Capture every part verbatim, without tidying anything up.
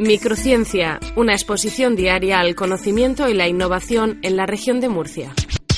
Microciencia, una exposición diaria al conocimiento y la innovación en la región de Murcia.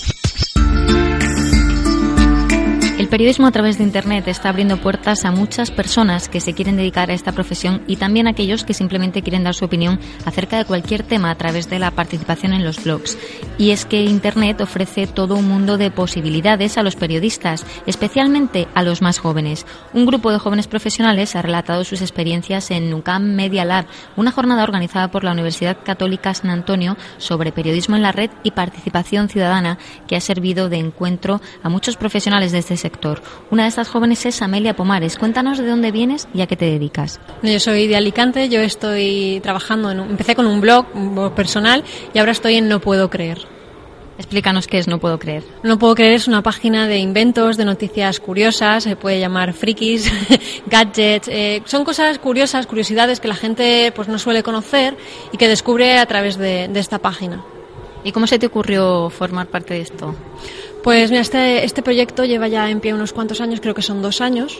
El periodismo a través de Internet está abriendo puertas a muchas personas que se quieren dedicar a esta profesión y también a aquellos que simplemente quieren dar su opinión acerca de cualquier tema a través de la participación en los blogs. Y es que Internet ofrece todo un mundo de posibilidades a los periodistas, especialmente a los más jóvenes. Un grupo de jóvenes profesionales ha relatado sus experiencias en UCAM Media Lab, una jornada organizada por la Universidad Católica San Antonio sobre periodismo en la red y participación ciudadana, que ha servido de encuentro a muchos profesionales de este sector. Una de estas jóvenes es Amelia Pomares. Cuéntanos de dónde vienes y a qué te dedicas. Yo soy de Alicante, yo estoy trabajando, en un, empecé con un blog, un blog personal, y ahora estoy en No Puedo Creer. Explícanos qué es No Puedo Creer. No Puedo Creer es una página de inventos, de noticias curiosas, se puede llamar frikis, gadgets, eh, son cosas curiosas, curiosidades que la gente pues no suele conocer y que descubre a través de, de esta página. ¿Y cómo se te ocurrió formar parte de esto? Pues mira, este, este proyecto lleva ya en pie unos cuantos años, creo que son dos años,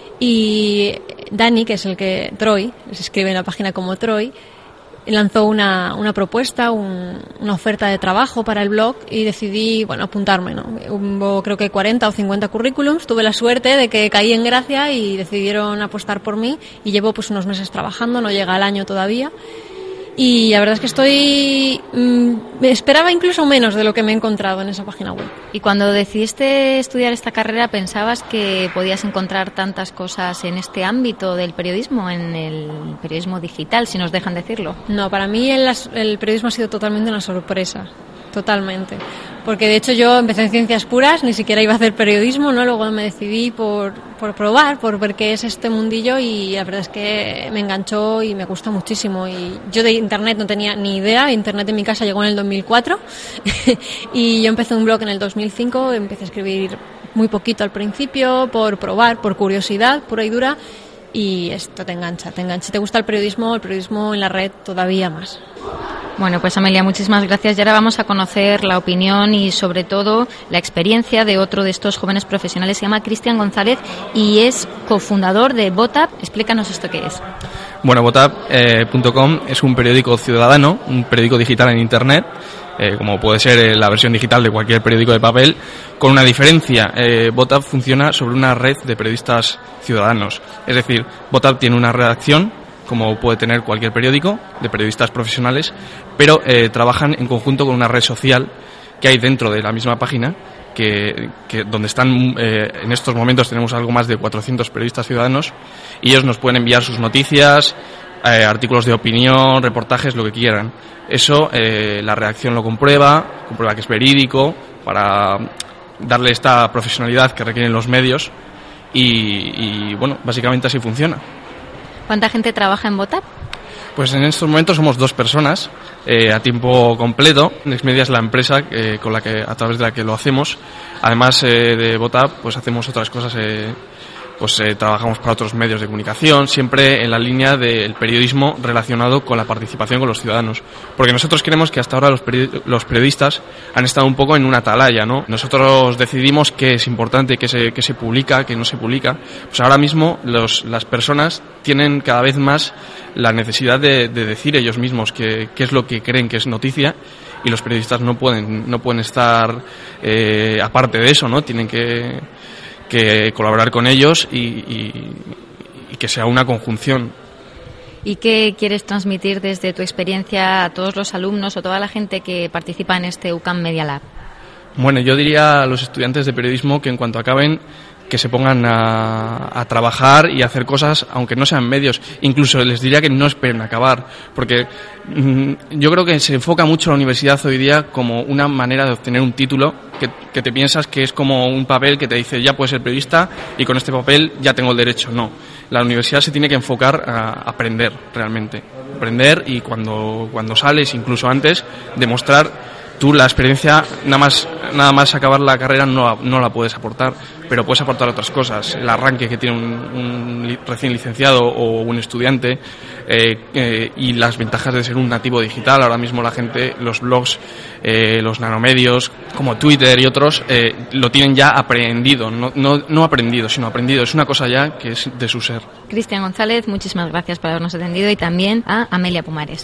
y Dani, que es el que, Troy, se escribe en la página como Troy, lanzó una, una propuesta, un, una oferta de trabajo para el blog y decidí, bueno, apuntarme, ¿no? Hubo creo que cuarenta o cincuenta currículums, tuve la suerte de que caí en gracia y decidieron apostar por mí y llevo pues unos meses trabajando, no llega al año todavía. Y la verdad es que estoy... Mmm, me esperaba incluso menos de lo que me he encontrado en esa página web. Y cuando decidiste estudiar esta carrera, ¿pensabas que podías encontrar tantas cosas en este ámbito del periodismo, en el periodismo digital, si nos dejan decirlo? No, para mí el, el periodismo ha sido totalmente una sorpresa. Totalmente. Porque de hecho yo empecé en ciencias puras, ni siquiera iba a hacer periodismo, ¿no? Luego me decidí por, por probar, por ver qué es este mundillo y la verdad es que me enganchó y me gusta muchísimo. Y yo de Internet no tenía ni idea, Internet en mi casa llegó en el dos mil cuatro y yo empecé un blog en el dos mil cinco, empecé a escribir muy poquito al principio, por probar, por curiosidad pura y dura, y esto te engancha, te engancha. Si te gusta el periodismo, el periodismo en la red todavía más. Bueno, pues Amelia, muchísimas gracias. Y ahora vamos a conocer la opinión y sobre todo la experiencia de otro de estos jóvenes profesionales. Se llama Cristian González y es cofundador de Votap. Explícanos esto qué es. Bueno, votap punto com eh, es un periódico ciudadano, un periódico digital en Internet, eh, como puede ser eh, la versión digital de cualquier periódico de papel, con una diferencia. Eh, Votap funciona sobre una red de periodistas ciudadanos. Es decir, Votap tiene una redacción, como puede tener cualquier periódico, de periodistas profesionales, pero eh, trabajan en conjunto con una red social que hay dentro de la misma página, que, que donde están, eh, en estos momentos tenemos algo más de cuatrocientos periodistas ciudadanos, y ellos nos pueden enviar sus noticias, eh, artículos de opinión, reportajes, lo que quieran. Eso eh, la redacción lo comprueba, comprueba que es verídico, para darle esta profesionalidad que requieren los medios, y, y bueno, básicamente así funciona. ¿Cuánta gente trabaja en Votap? Pues en estos momentos somos dos personas eh, a tiempo completo. Nexmedia es la empresa eh, con la que a través de la que lo hacemos. Además eh, de Votap, pues hacemos otras cosas. Eh, pues eh, trabajamos para otros medios de comunicación, siempre en la línea del periodismo relacionado con la participación con los ciudadanos. Porque nosotros creemos que hasta ahora los, period- los periodistas han estado un poco en una atalaya, ¿no? Nosotros decidimos qué es importante, qué se, qué se publica, qué no se publica. Pues ahora mismo los, las personas tienen cada vez más la necesidad de, de decir ellos mismos qué, qué es lo que creen que es noticia, y los periodistas no pueden, no pueden estar eh, aparte de eso, ¿no? Tienen que... que colaborar con ellos y, y, y que sea una conjunción. ¿Y qué quieres transmitir desde tu experiencia a todos los alumnos o toda la gente que participa en este UCAM Media Lab? Bueno, yo diría a los estudiantes de periodismo que en cuanto acaben, que se pongan a, a trabajar y a hacer cosas, aunque no sean medios. Incluso les diría que no esperen acabar, porque mmm, yo creo que se enfoca mucho la universidad hoy día como una manera de obtener un título, que, que te piensas que es como un papel que te dice ya puedes ser periodista y con este papel ya tengo el derecho. No, la universidad se tiene que enfocar a aprender realmente, aprender y cuando, cuando sales, incluso antes, demostrar tú la experiencia, nada más nada más acabar la carrera no, no la puedes aportar, pero puedes aportar otras cosas. El arranque que tiene un, un recién licenciado o un estudiante eh, eh, y las ventajas de ser un nativo digital. Ahora mismo la gente, los blogs, eh, los nanomedios como Twitter y otros eh, lo tienen ya aprendido, no, no, no aprendido, sino aprendido. Es una cosa ya que es de su ser. Cristian González, muchísimas gracias por habernos atendido, y también a Amelia Pumares.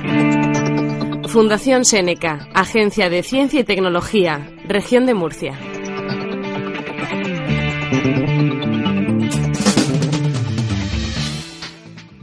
Fundación Seneca, Agencia de Ciencia y Tecnología, Región de Murcia.